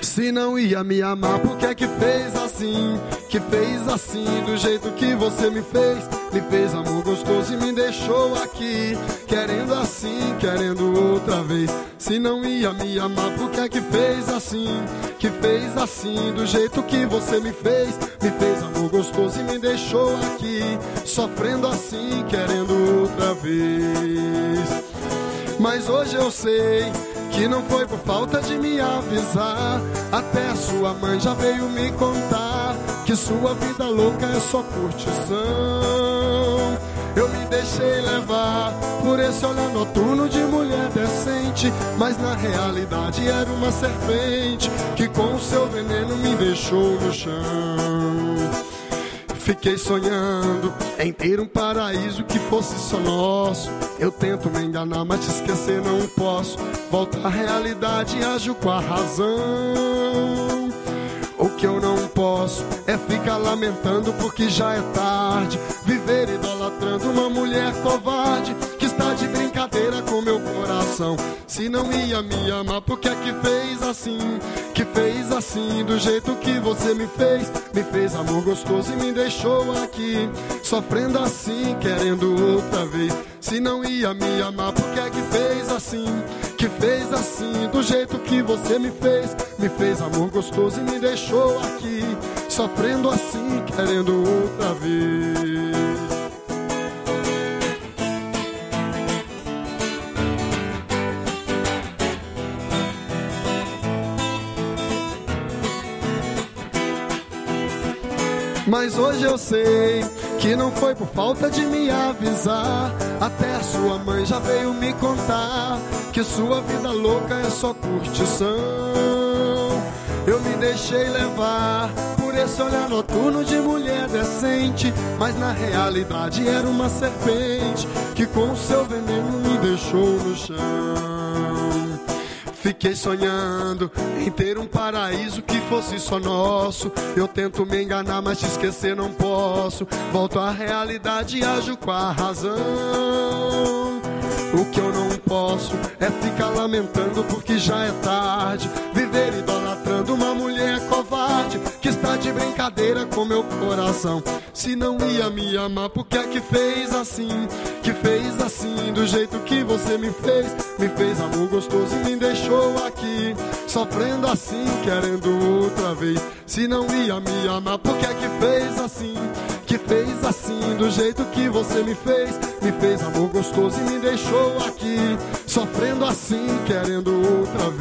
Se não ia me amar, por que é que fez assim? Que fez assim, do jeito que você me fez. Me fez amor gostoso e me deixou aqui, querendo assim, querendo outra vez. Se não ia me amar, por que é que fez assim? Que fez assim, do jeito que você me fez. Me fez amor gostoso e me deixou aqui, sofrendo assim, querendo outra vez. Mas hoje eu sei que não foi por falta de me avisar. Até a sua mãe já veio me contar que sua vida louca é só curtição. Eu me deixei levar por esse olhar noturno de mulher decente, mas na realidade era uma serpente que com o seu veneno me deixou no chão. Fiquei sonhando em ter um paraíso que fosse só nosso. Eu tento me enganar, mas te esquecer não posso. Volto à realidade e ajo com a razão. O que eu não posso é ficar lamentando porque já é tarde. Viver idolatrando uma mulher covarde que está de brincadeira com meu coração. Se não ia me amar, por que é que fez assim? Que fez assim, do jeito que você me fez. Me fez amor gostoso e me deixou aqui, sofrendo assim, querendo outra vez. Se não ia me amar, por que é que fez assim? Que fez assim, do jeito que você me fez. Me fez amor gostoso e me deixou aqui, sofrendo assim, querendo outra vez. Mas hoje eu sei que não foi por falta de me avisar. Até a sua mãe já veio me contar que sua vida louca é só curtição. Eu me deixei levar por esse olhar noturno de mulher decente, mas na realidade era uma serpente que com o seu veneno me deixou no chão. Fiquei sonhando em ter um paraíso que fosse só nosso. Eu tento me enganar, mas te esquecer não posso. Volto à realidade e ajo com a razão. O que eu não posso é ficar lamentando porque já é tarde. Viver idolatrando uma mulher covarde que está de brincadeira com meu coração. Se não ia me amar, por que é que fez assim? Que fez assim, do jeito que você me fez. Me fez amor gostoso e me deixou aqui, sofrendo assim, querendo outra vez. Se não ia me amar, por que é que fez assim? Que fez assim, do jeito que você me fez. Me fez amor gostoso e me deixou aqui, sofrendo assim, querendo outra